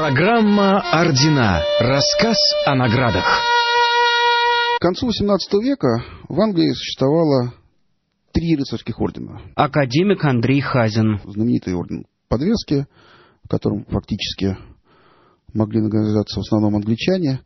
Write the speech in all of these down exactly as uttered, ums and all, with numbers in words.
Программа «Ордена». Рассказ о наградах. К концу восемнадцатого века в Англии существовало три рыцарских ордена. Академик Андрей Хазин. Знаменитый орден Подвески, которым фактически могли награждаться в основном англичане.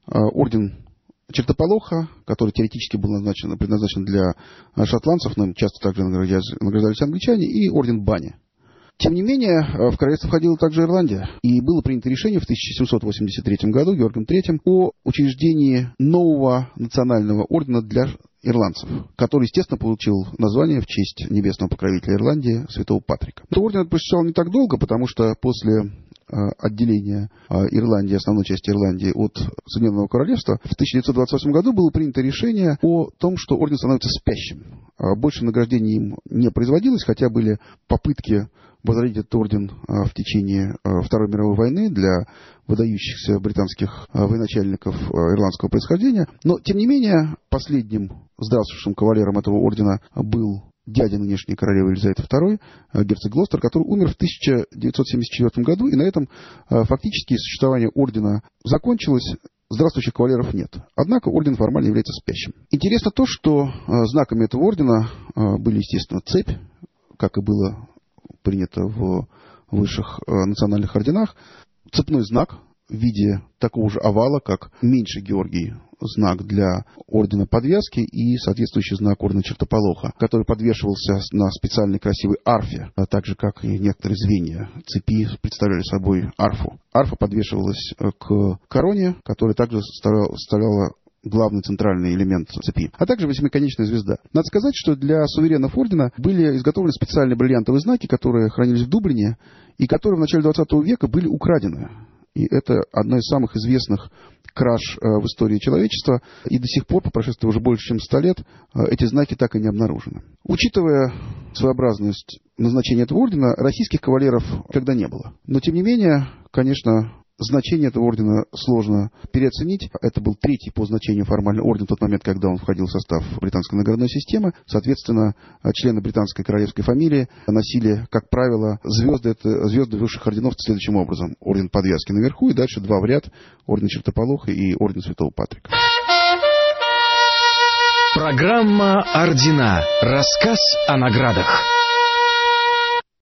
Орден Чертополоха, который теоретически был назначен, предназначен для шотландцев, но часто также награждались, награждались англичане. И орден Бани. Тем не менее, в королевство входила также Ирландия, и было принято решение в тысяча семьсот восемьдесят третьем году Георгом третьим о учреждении нового национального ордена для ирландцев, который, естественно, получил название в честь небесного покровителя Ирландии, святого Патрика. Этот орден просуществовал не так долго, потому что после отделения Ирландии, основной части Ирландии от Соединенного Королевства, в тысяча девятьсот двадцать восьмом году было принято решение о том, что орден становится спящим. Больше награждений им не производилось, хотя были попытки возродить этот орден в течение Второй мировой войны для выдающихся британских военачальников ирландского происхождения. Но, тем не менее, последним здравствующим кавалером этого ордена был дядя нынешней королевы Елизаветы второй, герцог Глостер, который умер в тысяча девятьсот семьдесят четвёртом году, и на этом фактически существование ордена закончилось. Здравствующих кавалеров нет. Однако орден формально является спящим. Интересно то, что знаками этого ордена были, естественно, цепь, как и было принято в высших национальных орденах, цепной знак в виде такого же овала, как меньший Георгий, знак для ордена Подвязки, и соответствующий знак ордена Чертополоха, который подвешивался на специальной красивой арфе, а также, как и некоторые звенья цепи представляли собой арфу. Арфа подвешивалась к короне, которая также составляла главный центральный элемент цепи, а также восьмиконечная звезда. Надо сказать, что для суверенов ордена были изготовлены специальные бриллиантовые знаки, которые хранились в Дублине и которые в начале двадцатого века были украдены. И это одно из самых известных краж в истории человечества. И до сих пор, по прошествии уже больше, чем ста лет, эти знаки так и не обнаружены. Учитывая своеобразность назначения этого ордена, российских кавалеров никогда не было. Но, тем не менее, конечно, значение этого ордена сложно переоценить. Это был третий по значению формальный орден в тот момент, когда он входил в состав британской наградной системы. Соответственно, члены британской королевской фамилии носили, как правило, звезды, это звезды высших орденов следующим образом. Орден Подвязки наверху, и дальше два в ряд. Орден Чертополоха и орден Святого Патрика. Программа «Ордена». Рассказ о наградах.